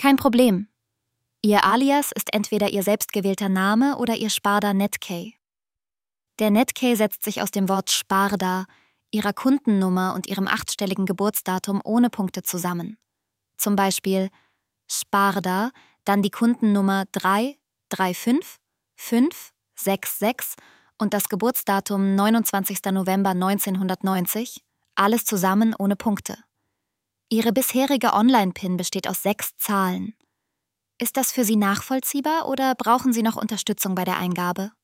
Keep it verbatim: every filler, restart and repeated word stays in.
Kein Problem. Ihr Alias ist entweder Ihr selbstgewählter Name oder Ihr Sparda Netkey. Der Netkey setzt sich aus dem Wort Sparda, Ihrer Kundennummer und Ihrem achtstelligen Geburtsdatum ohne Punkte zusammen. Zum Beispiel Sparda, dann die Kundennummer drei drei fünf fünf sechs sechs und das Geburtsdatum neunundzwanzigster November neunzehnhundertneunzig, alles zusammen ohne Punkte. Ihre bisherige Online-PIN besteht aus sechs Zahlen. Ist das für Sie nachvollziehbar oder brauchen Sie noch Unterstützung bei der Eingabe?